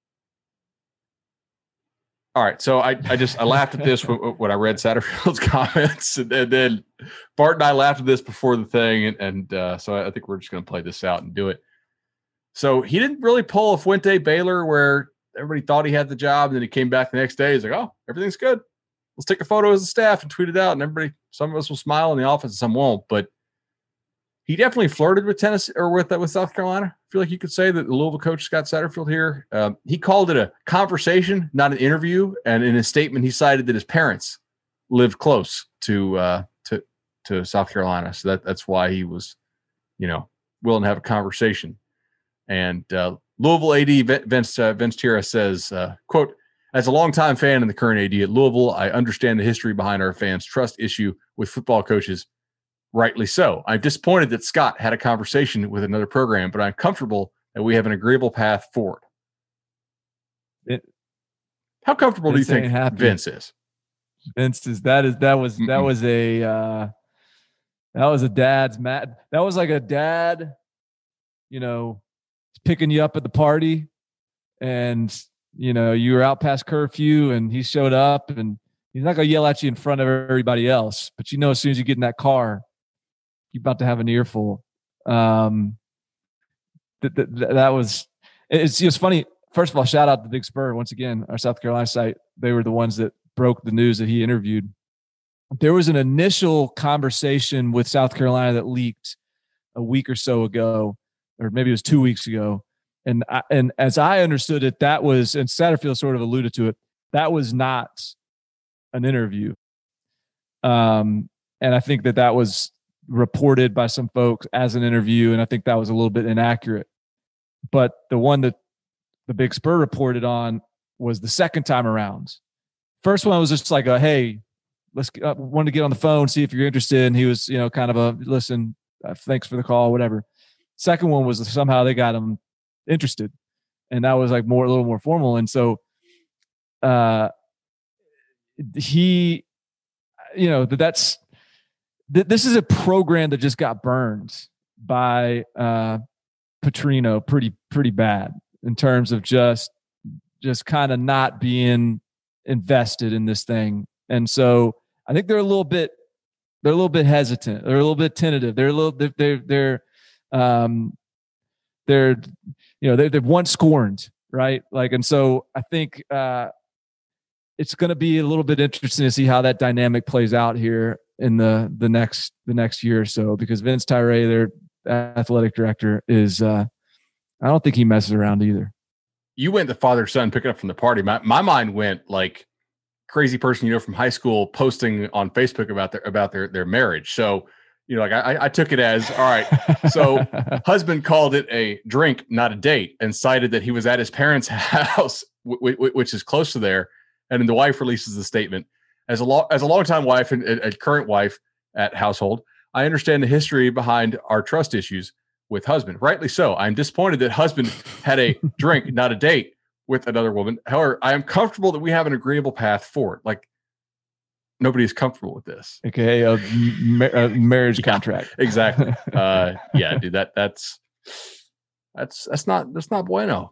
All right. So I laughed at this when I read Satterfield's comments, and then Bart and I laughed at this before the thing. And so I think we're just going to play this out and do it. So he didn't really pull a Fuente Baylor where everybody thought he had the job. And then he came back the next day. He's like, oh, everything's good. Let's take a photo as a staff and tweet it out. And everybody, some of us will smile in the office and some won't. But he definitely flirted with Tennessee or with South Carolina. I feel like you could say that the Louisville coach, Scott Satterfield here, he called it a conversation, not an interview. And in his statement, he cited that his parents lived close to South Carolina. So that's why he was, willing to have a conversation. And Louisville AD Vince Tira says, quote, as a longtime fan of the current AD at Louisville, I understand the history behind our fans' trust issue with football coaches. Rightly so. I'm disappointed that Scott had a conversation with another program, but I'm comfortable that we have an agreeable path forward. How comfortable do you think Vince is? Vince is that was a dad's mat. That was like a dad, picking you up at the party, and you were out past curfew, and he showed up, and he's not gonna yell at you in front of everybody else, but as soon as you get in that car, you're about to have an earful. That was. It's just funny. First of all, shout out to Big Spur once again, our South Carolina site. They were the ones that broke the news that he interviewed. There was an initial conversation with South Carolina that leaked a week or so ago, or maybe it was 2 weeks ago. And as I understood it, that was, and Satterfield sort of alluded to it, that was not an interview. And I think that was reported by some folks as an interview, and I think that was a little bit inaccurate. But the one that the Big Spur reported on was the second time around. First one was just like hey, let's wanted to get on the phone, see if you're interested. And he was, kind of listen, thanks for the call, whatever. Second one was somehow they got him interested, and that was like a little more formal. And so he, this is a program that just got burned by Petrino pretty bad in terms of just kind of not being invested in this thing. And so I think they're a little bit hesitant. They're a little bit tentative. They've once scorned, right? And so I think it's going to be a little bit interesting to see how that dynamic plays out here in the next year or so, because Vince Tyree, their athletic director, is I don't think he messes around either. You went the father-son picking up from the party. My mind went like crazy person, from high school posting on Facebook about their marriage. So, I took it as, all right, so husband called it a drink, not a date, and cited that he was at his parents' house, which is close to there. And then the wife releases the statement, as a longtime wife and a current wife at household, I understand the history behind our trust issues with husband. Rightly so. I'm disappointed that husband had a drink, not a date, with another woman. However, I am comfortable that we have an agreeable path forward. Like, nobody is comfortable with this. Okay, a marriage contract. Exactly. Yeah, dude. That's not bueno.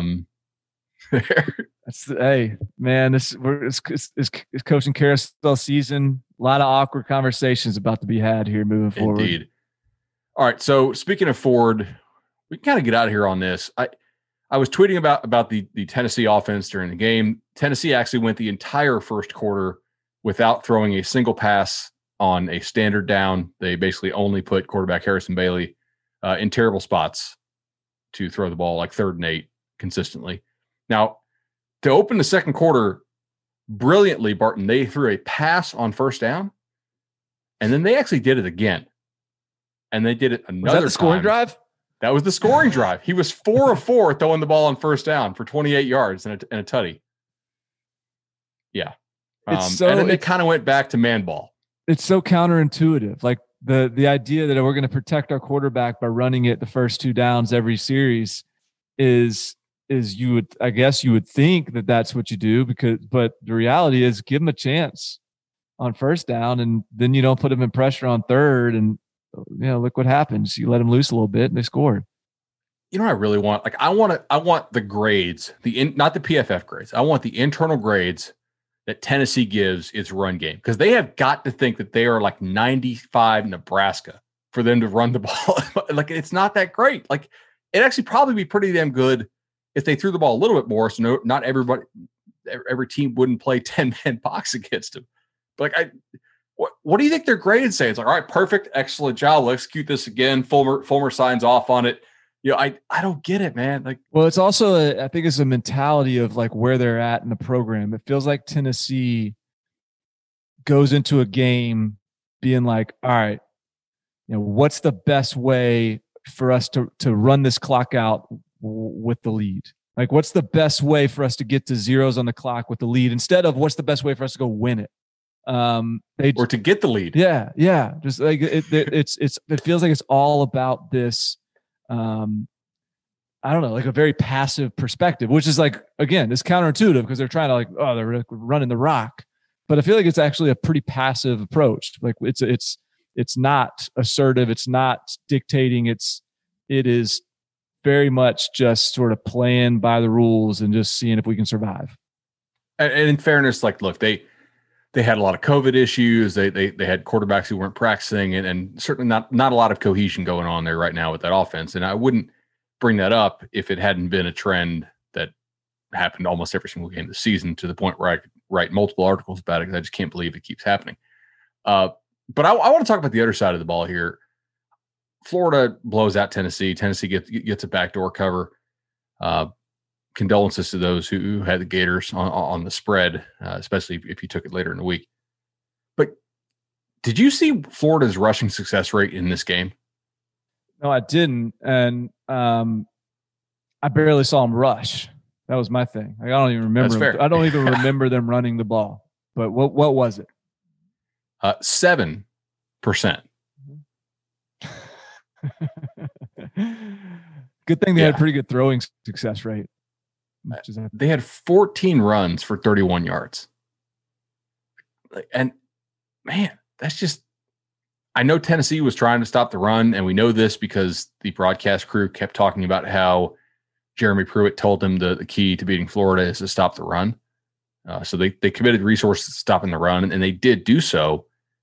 Hey, man, it's coaching carousel season. A lot of awkward conversations about to be had here moving forward. Indeed. All right. So speaking of Ford, we can kind of get out of here on this. I was tweeting about the Tennessee offense during the game. Tennessee actually went the entire first quarter without throwing a single pass on a standard down. They basically only put quarterback Harrison Bailey in terrible spots to throw the ball, like 3rd and 8 consistently. Now, to open the second quarter brilliantly, Barton, they threw a pass on first down, and then they actually did it again. And they did it another time. Was that the scoring drive? That was the scoring drive. He was 4 of 4 throwing the ball on first down for 28 yards and a tutty. Yeah. And then they kind of went back to man ball. It's so counterintuitive. Like the idea that we're going to protect our quarterback by running it the first 2 downs every series is you would think that that's what you do, but the reality is give him a chance on first down, and then you don't put him in pressure on third, and look what happens. You let him loose a little bit and they scored. You know what I really want? Like I want the grades, not the PFF grades. I want the internal grades that Tennessee gives its run game, because they have got to think that they are like 95 Nebraska for them to run the ball. Like it's not that great. Like it actually probably be pretty damn good if they threw the ball a little bit more, so not every team wouldn't play 10-man box against them. But like, what do you think their grade would say? It's like, all right, perfect, excellent job. We'll execute this again. Fulmer signs off on it. You know, I don't get it, man. Like, well, it's also I think it's a mentality of like where they're at in the program. It feels like Tennessee goes into a game being like, all right, you know, what's the best way for us to run this clock out with the lead? Like, what's the best way for us to get to zeros on the clock with the lead instead of what's the best way for us to go win it? Or to get the lead. Yeah. Just like it feels like it's all about this. I don't know, like a very passive perspective, which is like, again, it's counterintuitive because they're trying to like, oh, they're running the rock. But I feel like it's actually a pretty passive approach. Like it's not assertive. It's not dictating. It is very much just sort of playing by the rules and just seeing if we can survive. And in fairness, like, look, they had a lot of COVID issues. They had quarterbacks who weren't practicing, and certainly not a lot of cohesion going on there right now with that offense. And I wouldn't bring that up if it hadn't been a trend that happened almost every single game this season, to the point where I could write multiple articles about it because I just can't believe it keeps happening. But I want to talk about the other side of the ball here. Florida blows out Tennessee. Tennessee gets a backdoor cover. Condolences to those who had the Gators on the spread, especially if you took it later in the week. But did you see Florida's rushing success rate in this game? No, I didn't. And I barely saw them rush. That was my thing. Like, I don't even remember. That's fair. I don't even remember them running the ball. But what was it? 7%. Good thing they had pretty good throwing success rate. They had 14 runs for 31 yards. And man, that's just, I know Tennessee was trying to stop the run, and we know this because the broadcast crew kept talking about how Jeremy Pruitt told them the key to beating Florida is to stop the run. So they committed resources to stopping the run, and they did do so.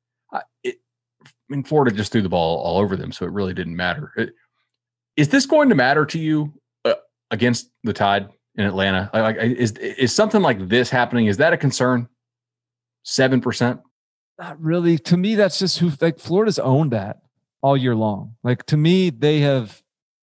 Florida just threw the ball all over them, so it really didn't matter. Is this going to matter to you against the Tide in Atlanta? Like, is something like this happening? Is that a concern? 7%? Not really. To me, that's just Florida's owned that all year long. Like, to me, they have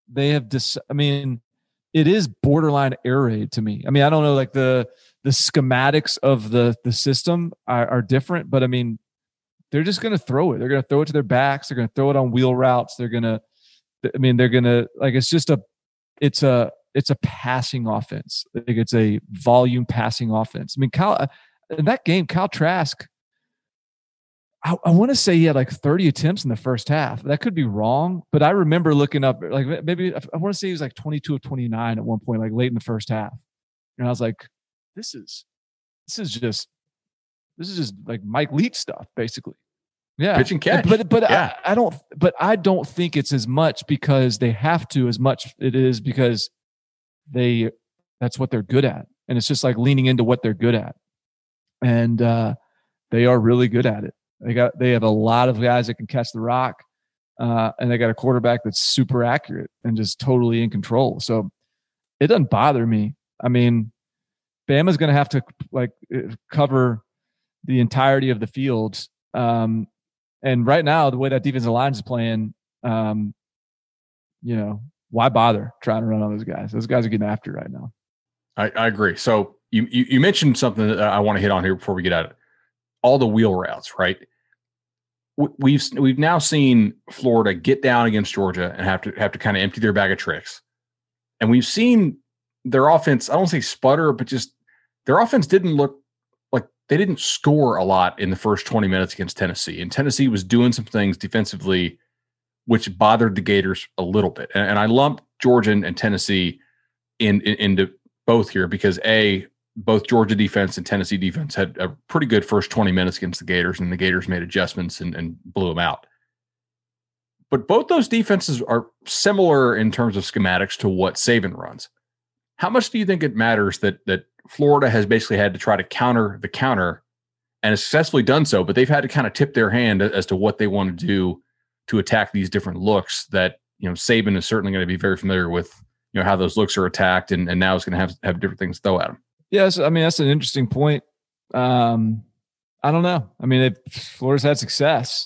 it is borderline air raid to me. I mean, I don't know, like the schematics of the system are different, but I mean, they're just going to throw it. They're going to throw it to their backs. They're going to throw it on wheel routes. They're going to like, it's a passing offense. Like, it's a volume passing offense. I mean, in that game, Kyle Trask, I want to say he had like 30 attempts in the first half. That could be wrong, but I remember looking up, like, maybe I want to say he was like 22 of 29 at one point, like late in the first half. And I was like, this is just like Mike Leach stuff, basically. Yeah. Pitch and catch. But yeah. I don't think it's as much because they have to, as much it is because that's what they're good at. And it's just like leaning into what they're good at. And they are really good at it. They have a lot of guys that can catch the rock, and they got a quarterback that's super accurate and just totally in control. So it doesn't bother me. I mean, Bama's going to have to like cover the entirety of the field. And right now, the way that defensive line is playing, why bother trying to run on those guys? Those guys are getting after it right now. I agree. So you mentioned something that I want to hit on here before we get at it. All the wheel routes, right? We've now seen Florida get down against Georgia and have to kind of empty their bag of tricks. And we've seen their offense, I don't say sputter, but just their offense didn't look like they didn't score a lot in the first 20 minutes against Tennessee. And Tennessee was doing some things defensively which bothered the Gators a little bit. And I lump Georgia and Tennessee into both here because both Georgia defense and Tennessee defense had a pretty good first 20 minutes against the Gators, and the Gators made adjustments and blew them out. But both those defenses are similar in terms of schematics to what Saban runs. How much do you think it matters that Florida has basically had to try to counter the counter and has successfully done so, but they've had to kind of tip their hand as to what they want to do to attack these different looks that, Saban is certainly going to be very familiar with how those looks are attacked, and now it's going to have different things to throw at them. Yes, I mean, that's an interesting point. I don't know. I mean, Florida's had success.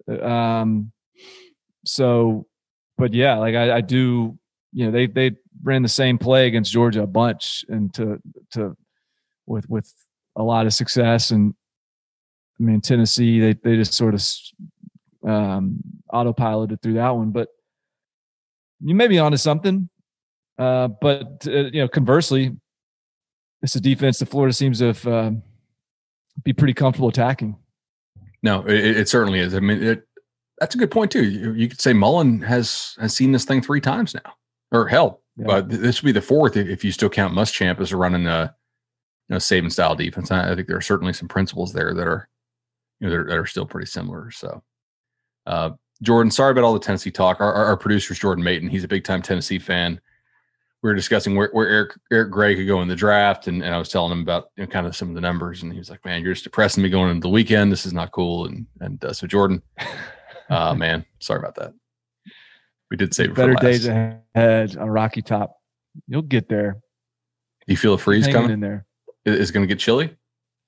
So, but yeah, like I do, they ran the same play against Georgia a bunch, and with a lot of success. And I mean, Tennessee, they just sort of autopiloted through that one, but you may be onto something. But conversely, it's a defense that Florida seems to be pretty comfortable attacking. No, it certainly is. I mean, that's a good point too. You could say Mullen has seen this thing 3 times now, or hell, but this would be the 4th if you still count Muschamp as running a Saban style defense. I think there are certainly some principles there that are that are still pretty similar. So, Jordan, sorry about all the Tennessee talk. Our producer is Jordan Mayton. He's a big time Tennessee fan. We were discussing where Eric Gray could go in the draft, and I was telling him about kind of some of the numbers, and he was like, "Man, you're just depressing me going into the weekend. This is not cool." And so Jordan, man, sorry about that. We did save it better for last. Days ahead on Rocky Top. You'll get there. Do you feel a freeze coming in there? Is it going to get chilly?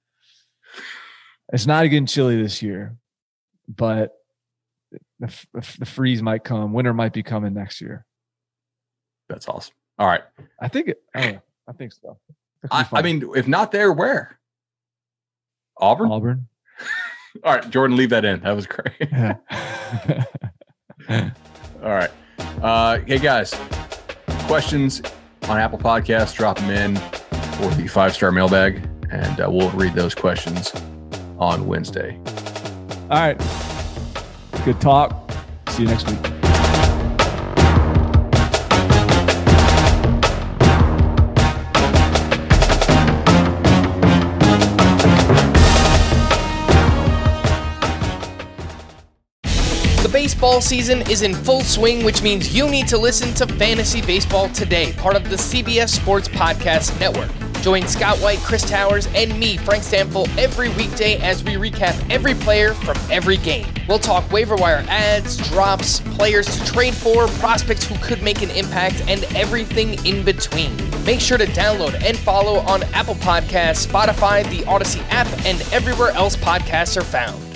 It's not getting chilly this year, but the freeze might come. Winter might be coming next year. That's awesome. All right. I think so. I mean, if not there, where? Auburn? Auburn. All right, Jordan, leave that in. That was great. Yeah. All right. Hey, guys, questions on Apple Podcasts, drop them in for the 5-star mailbag, and we'll read those questions on Wednesday. All right. Good talk. See you next week. The baseball season is in full swing, which means you need to listen to Fantasy Baseball Today, part of the CBS Sports Podcast Network. Join Scott White, Chris Towers, and me, Frank Stample, every weekday as we recap every player from every game. We'll talk waiver wire ads, drops, players to trade for, prospects who could make an impact, and everything in between. Make sure to download and follow on Apple Podcasts, Spotify, the Odyssey app, and everywhere else podcasts are found.